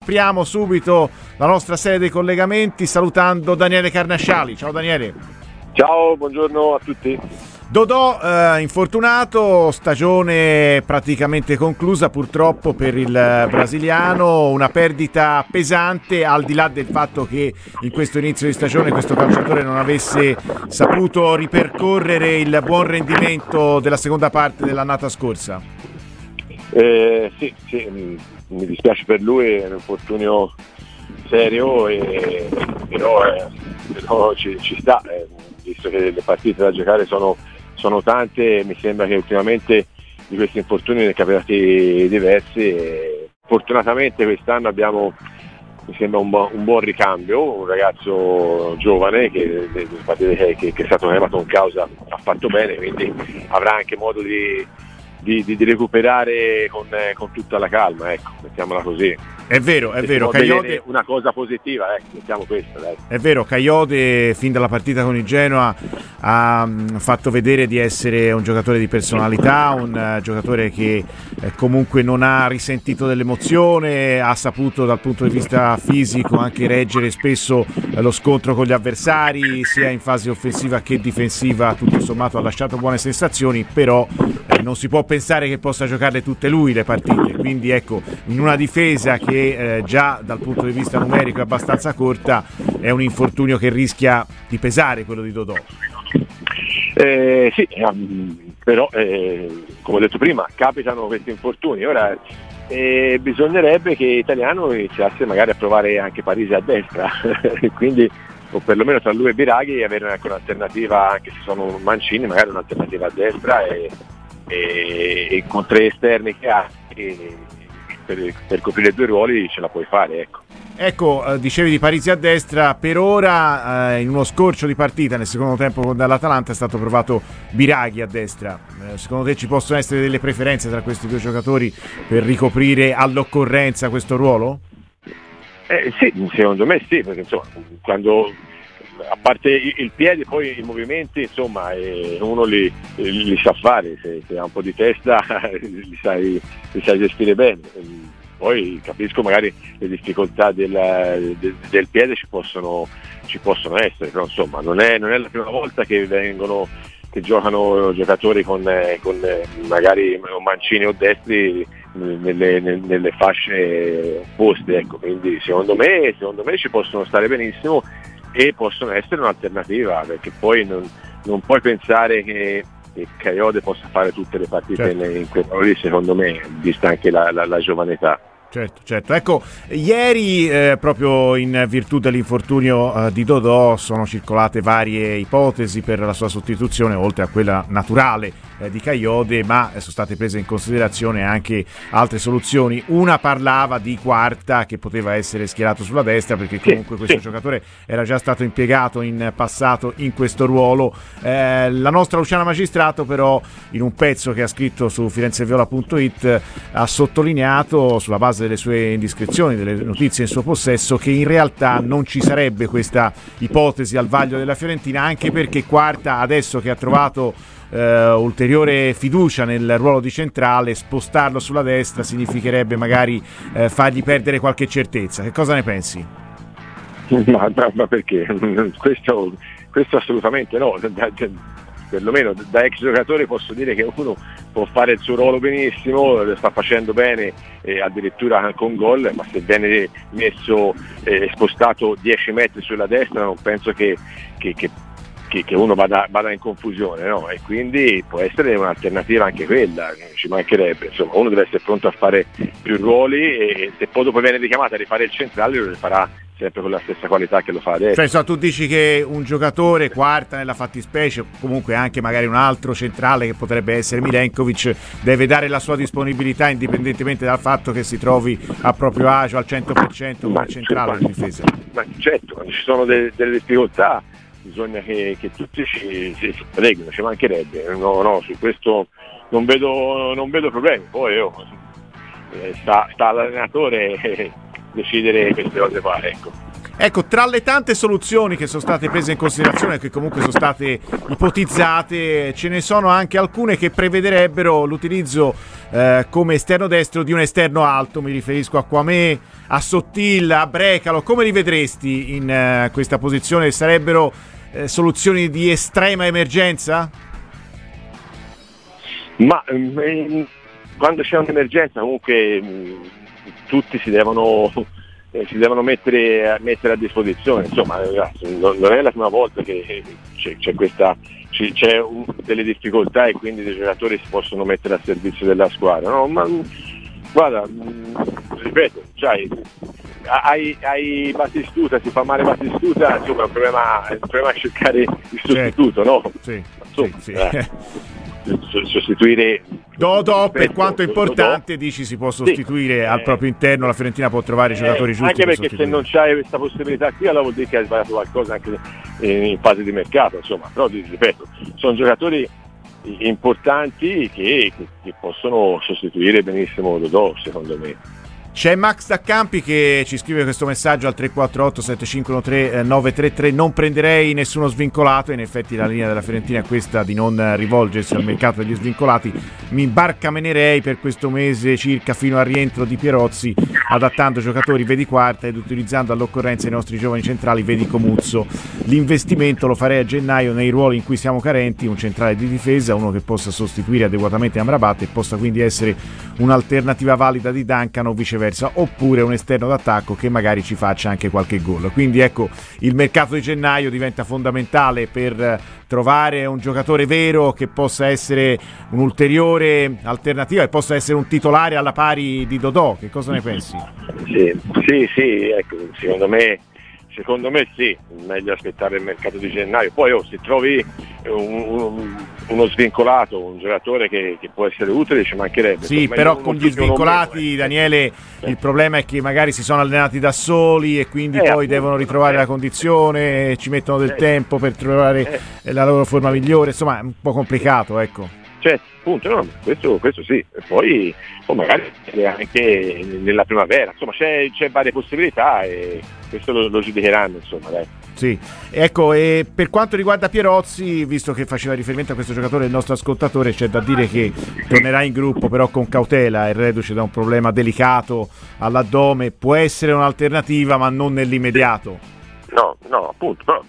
apriamo subito la nostra sede dei collegamenti salutando Daniele Carnasciali. Ciao Daniele. Ciao, buongiorno a tutti. Dodò infortunato, stagione praticamente conclusa purtroppo per il brasiliano, una perdita pesante al di là del fatto che in questo inizio di stagione questo calciatore non avesse saputo ripercorrere il buon rendimento della seconda parte dell'annata scorsa. Sì, mi dispiace per lui, è un infortunio serio, però ci sta, visto che le partite da giocare sono tante. Mi sembra che ultimamente di questi infortuni ne capitati diversi e fortunatamente quest'anno abbiamo, mi sembra, un buon ricambio, un ragazzo giovane che è stato chiamato in causa, ha fatto bene, quindi avrà anche modo di recuperare con tutta la calma, ecco, mettiamola così. È vero, Cagliode, una cosa positiva, mettiamo questa, dai. È vero, Cagliode fin dalla partita con il Genoa ha fatto vedere di essere un giocatore di personalità, un giocatore che comunque non ha risentito dell'emozione, ha saputo dal punto di vista fisico anche reggere spesso lo scontro con gli avversari, sia in fase offensiva che difensiva, tutto sommato ha lasciato buone sensazioni, però non si può pensare che possa giocarle tutte lui le partite, quindi ecco, in una difesa che già dal punto di vista numerico è abbastanza corta, è un infortunio che rischia di pesare quello di Dodò. Sì, però come ho detto prima, capitano questi infortuni. Ora bisognerebbe che Italiano iniziasse magari a provare anche Parisi a destra quindi, o perlomeno tra lui e Biraghi, avere anche un'alternativa, anche se sono mancini, magari un'alternativa a destra e con tre esterni che ha, per coprire due ruoli ce la puoi fare, Ecco, dicevi di Parisi a destra, per ora in uno scorcio di partita nel secondo tempo dall'Atalanta è stato provato Biraghi a destra. Secondo te ci possono essere delle preferenze tra questi due giocatori per ricoprire all'occorrenza questo ruolo? Sì, secondo me sì, perché insomma, quando, a parte il piede, poi i movimenti, insomma, uno li sa fare, se ha un po' di testa li sai gestire bene. Poi capisco magari le difficoltà del piede ci possono essere, però insomma non è la prima volta che giocano giocatori con magari mancini o destri nelle fasce opposte, ecco. Quindi secondo me ci possono stare benissimo e possono essere un'alternativa, perché poi non puoi pensare che Cagliode possa fare tutte le partite, certo, in quei ruoli, secondo me, vista anche la giovane età. Certo. Ecco, ieri proprio in virtù dell'infortunio di Dodò sono circolate varie ipotesi per la sua sostituzione, oltre a quella naturale di Cagliode, ma sono state prese in considerazione anche altre soluzioni. Una parlava di Quarta, che poteva essere schierato sulla destra, perché comunque questo giocatore era già stato impiegato in passato in questo ruolo. La nostra Luciana Magistrato però, in un pezzo che ha scritto su firenzeviola.it, ha sottolineato, sulla base delle sue indiscrezioni, delle notizie in suo possesso, che in realtà non ci sarebbe questa ipotesi al vaglio della Fiorentina, anche perché Quarta, adesso che ha trovato ulteriore fiducia nel ruolo di centrale, spostarlo sulla destra significherebbe magari fargli perdere qualche certezza. Che cosa ne pensi? Ma perché? Questo assolutamente no. Perlomeno da ex giocatore posso dire che uno può fare il suo ruolo benissimo, lo sta facendo bene, addirittura con gol, ma se viene messo spostato 10 metri sulla destra non penso che uno vada in confusione, no? E quindi può essere un'alternativa anche quella, ci mancherebbe. Insomma, uno deve essere pronto a fare più ruoli e se poi dopo viene richiamato a rifare il centrale lo farà sempre con la stessa qualità che lo fa adesso. Cioè, tu dici che un giocatore, Quarta nella fattispecie, comunque anche magari un altro centrale che potrebbe essere Milenkovic, deve dare la sua disponibilità indipendentemente dal fatto che si trovi a proprio agio al 100% come centrale di difesa. Ma certo, quando ci sono delle difficoltà bisogna che tutti si freghino, ci mancherebbe. No, su questo non vedo problemi. Poi sta all'allenatore decidere queste cose qua, ecco. Ecco, tra le tante soluzioni che sono state prese in considerazione, che comunque sono state ipotizzate, ce ne sono anche alcune che prevederebbero l'utilizzo come esterno destro di un esterno alto. Mi riferisco a Kwame, a Sottilla, a Brecalo. Come li vedresti in questa posizione? Sarebbero soluzioni di estrema emergenza? Ma quando c'è un'emergenza comunque tutti si devono mettere a disposizione. Insomma, ragazzi, non è la prima volta che c'è delle difficoltà e quindi dei giocatori si possono mettere a servizio della squadra, no? Ma guarda, ripeto, hai Batistuta, si fa male Batistuta, insomma, il problema è cercare il sostituto, no? Sì, insomma, sì. Sostituire Dodò, per quanto importante, dici si può sostituire al proprio interno, la Fiorentina può trovare i giocatori giusti. Anche perché se non c'hai questa possibilità qui, allora vuol dire che hai sbagliato qualcosa anche in fase di mercato, insomma. Però ripeto, sono giocatori importanti che possono sostituire benissimo Dodò, secondo me. C'è Max da Campi che ci scrive questo messaggio al 348 7513 933: non prenderei nessuno svincolato. In effetti la linea della Fiorentina è questa di non rivolgersi al mercato degli svincolati. Mi barcamenerei per questo mese circa fino al rientro di Pierozzi, adattando giocatori vedi Quarta ed utilizzando all'occorrenza i nostri giovani centrali vedi Comuzzo. L'investimento lo farei a gennaio nei ruoli in cui siamo carenti: un centrale di difesa, uno che possa sostituire adeguatamente Amrabat e possa quindi essere un'alternativa valida di Duncan o viceversa, oppure un esterno d'attacco che magari ci faccia anche qualche gol. Quindi ecco, il mercato di gennaio diventa fondamentale per trovare un giocatore vero che possa essere un'ulteriore alternativa e possa essere un titolare alla pari di Dodò. Che cosa ne pensi? Sì, ecco, secondo me sì, meglio aspettare il mercato di gennaio. Poi se trovi uno svincolato, un giocatore che può essere utile, ci mancherebbe. Sì, però con gli svincolati, Daniele, il problema è che magari si sono allenati da soli e quindi poi appunto, devono ritrovare la condizione, ci mettono del tempo per trovare la loro forma migliore, insomma è un po' complicato, ecco. Appunto, no, questo sì, e poi magari anche nella primavera, insomma c'è varie possibilità e questo lo giudicheranno, insomma, dai. Sì, ecco, e per quanto riguarda Pierozzi, visto che faceva riferimento a questo giocatore il nostro ascoltatore, c'è da dire che tornerà in gruppo però con cautela, è reduce da un problema delicato all'addome, può essere un'alternativa ma non nell'immediato. No, appunto, però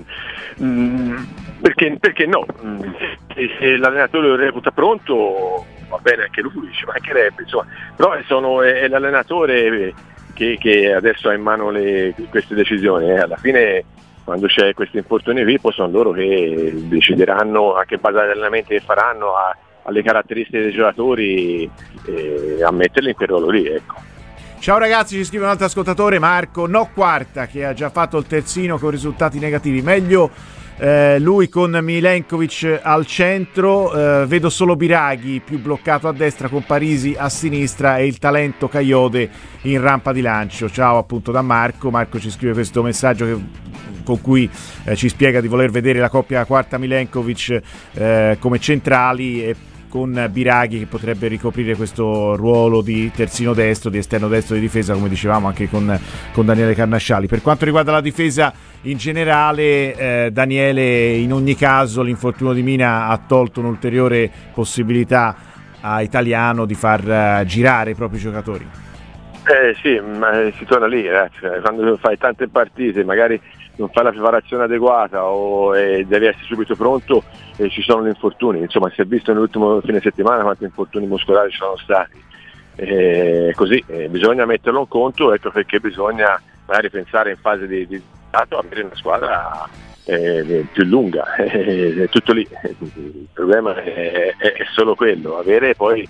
perché no? Se l'allenatore lo reputa pronto va bene anche lui, ci mancherebbe, insomma, però è l'allenatore che adesso ha in mano queste decisioni, alla fine quando c'è questo infortunio qui poi sono loro che decideranno anche in base agli allenamenti che faranno, alle caratteristiche dei giocatori, a metterli in quel ruolo lì, ecco. Ciao ragazzi, ci scrive un altro ascoltatore, Marco, no Quarta, che ha già fatto il terzino con risultati negativi, meglio lui con Milenkovic al centro, vedo solo Biraghi più bloccato a destra con Parisi a sinistra e il talento Kayode in rampa di lancio. Ciao appunto da Marco ci scrive questo messaggio con cui ci spiega di voler vedere la coppia Quarta Milenkovic come centrali e con Biraghi che potrebbe ricoprire questo ruolo di terzino destro, di esterno destro di difesa, come dicevamo anche con Daniele Carnasciali. Per quanto riguarda la difesa in generale, Daniele, in ogni caso l'infortunio di Mina ha tolto un'ulteriore possibilità a Italiano di far girare i propri giocatori. Sì, ma si torna lì, quando fai tante partite magari non fai la preparazione adeguata o devi essere subito pronto e ci sono gli infortuni, insomma si è visto nell'ultimo fine settimana quanti infortuni muscolari ci sono stati, così bisogna metterlo in conto, ecco perché bisogna magari pensare in fase di avere una squadra più lunga, tutto lì, il problema è solo quello, avere poi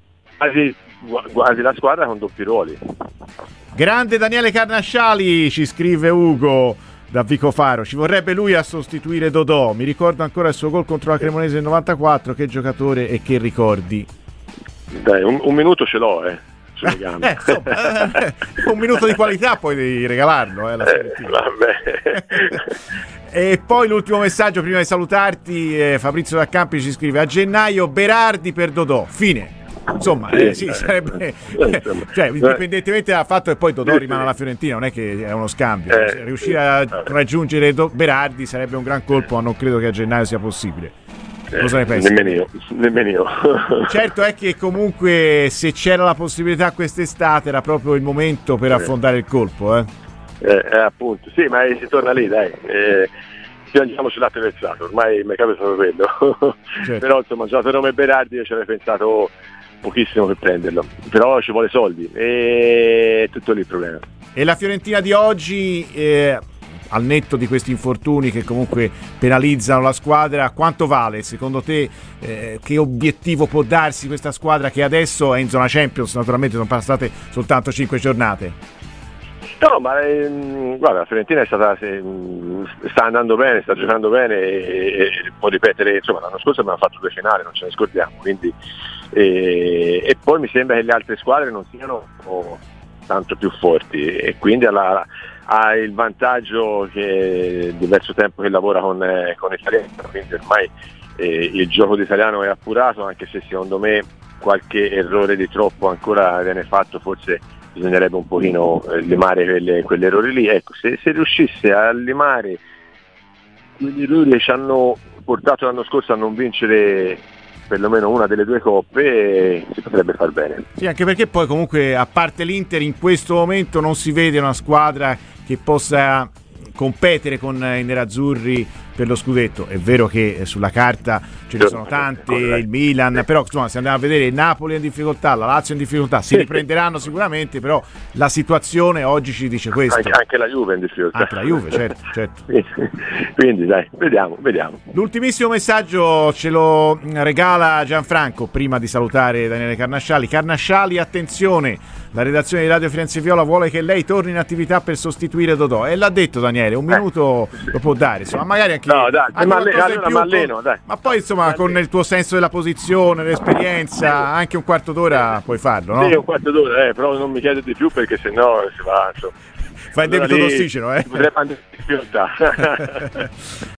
quasi la squadra con doppi ruoli. Grande Daniele Carnasciali, ci scrive Ugo da Vicofaro, ci vorrebbe lui a sostituire Dodò, mi ricordo ancora il suo gol contro la Cremonese nel 94, che giocatore e che ricordi. Dai, un minuto ce l'ho sulle gambe. Un minuto di qualità puoi regalarlo vabbè. E poi l'ultimo messaggio prima di salutarti, Fabrizio da Campi ci scrive: a gennaio Berardi per Dodò, fine. insomma, sì, sarebbe cioè, indipendentemente dal fatto che poi Totò rimane alla Fiorentina, non è che è uno scambio, riuscire a raggiungere Berardi sarebbe un gran colpo, ma non credo che a gennaio sia possibile. Cosa ne pensi? Nemmeno io. Certo è che comunque se c'era la possibilità quest'estate era proprio il momento per affondare il colpo, appunto, sì, ma si torna lì, dai. Piangiamoci latte versato, ormai il mercato è stato quello. Certo. Però insomma, giocato nome Berardi, io ci avrei pensato pochissimo per prenderlo, però ci vuole soldi, e tutto lì il problema. E la Fiorentina di oggi, al netto di questi infortuni che comunque penalizzano la squadra, quanto vale secondo te? Che obiettivo può darsi questa squadra che adesso è in zona Champions? Naturalmente sono passate soltanto 5 giornate. No, ma guarda, la Fiorentina sta andando bene, sta giocando bene e può ripetere, insomma l'anno scorso abbiamo fatto 2 finali, non ce ne scordiamo, quindi e poi mi sembra che le altre squadre non siano tanto più forti, e quindi ha il vantaggio che è diverso tempo che lavora con Italiano, quindi ormai il gioco di Italiano è appurato, anche se secondo me qualche errore di troppo ancora viene fatto, forse bisognerebbe un pochino limare quegli errori lì. Ecco, se riuscisse a limare quegli errori che ci hanno portato l'anno scorso a non vincere perlomeno una delle 2 coppe, si potrebbe far bene. Sì, anche perché poi comunque, a parte l'Inter, in questo momento non si vede una squadra che possa competere con i nerazzurri per lo scudetto. È vero che sulla carta ce ne sono tante, il Milan, però insomma, se andiamo a vedere il Napoli è in difficoltà, la Lazio è in difficoltà, si riprenderanno sicuramente, però la situazione oggi ci dice questo. Anche la Juve è in difficoltà. Anche la Juve, certo. Quindi dai, vediamo. L'ultimissimo messaggio ce lo regala Gianfranco prima di salutare Daniele Carnasciali, attenzione, la redazione di Radio Firenze Viola vuole che lei torni in attività per sostituire Dodò, e l'ha detto Daniele, un minuto lo può dare, insomma, magari anche alleno, dai. Ma poi insomma con il tuo senso della posizione, l'esperienza, anche un quarto d'ora puoi farlo, no? Sì, un quarto d'ora, però non mi chiede di più, perché sennò si va, insomma. Fai il debito d'ossigeno, Potrebbe andare in difficoltà.